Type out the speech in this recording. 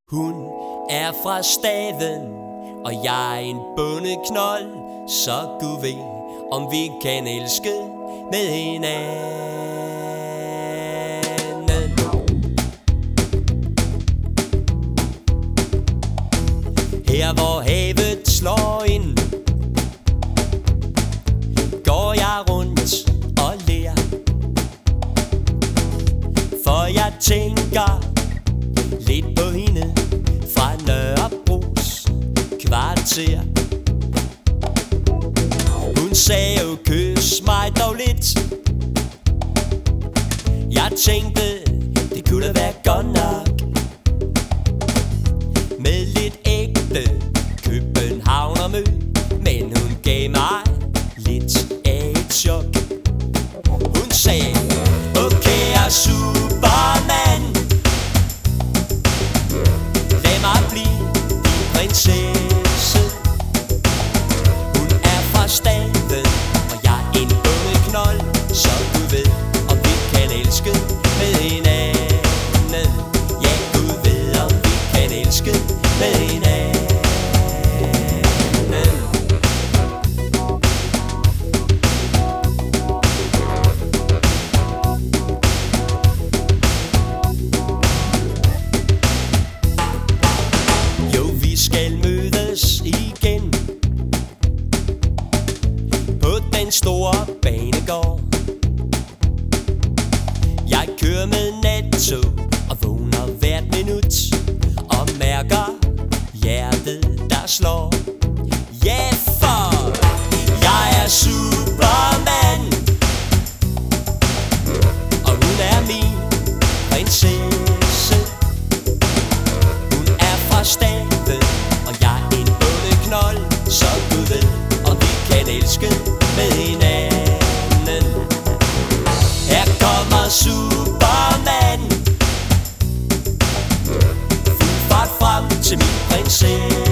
Hun er fra staden, og jeg er en bondeknold. Så Gud ved, om vi kan elske med hinanden. Her hvor havet slår ind, går jeg rundt og ler. For jeg tænker lidt på hende fra Nørrebros kvarter. Hun sagde jo, kys mig dog lidt. Jeg tænkte, det kunne da være godt nok med lidt ægte københavnermø. Men hun gav mig lidt af et chok. Hun sagde, okay, jeg er Superman, lad mig blive din prinsesse. Hun er fra staden, og jeg er en bondeknold. Så du ved, om vi kan elske med hinanden. Ja, Gud ved, om vi kan elske med hinanden. Skal mødes igen på den store banegård. Jeg kører med nattog og vågner hvert minut og mærker hjertet, der slår. Ja, for jeg er Superman, og hun er min prinsesse. Hun er fra staden, og jeg er en bondeknold. Så du ved, om vi kan elske med hinanden. Her kommer Superman, fuld fart frem til min prinsesse.